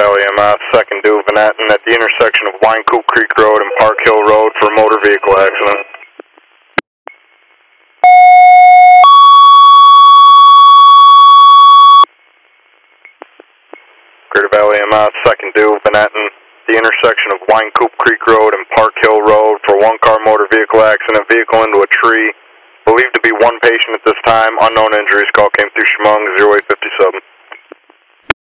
Valley MS, 2nd due Venetton at the intersection of Wine Coop Creek Road and Park Hill Road for a motor vehicle accident. Greater Valley MS, 2nd due Venetton, the intersection of Wine Coop Creek Road and Park Hill Road for a one-car motor vehicle accident, vehicle into a tree. Believed to be one patient at this time, unknown injuries. Call came through Chemung, 0857.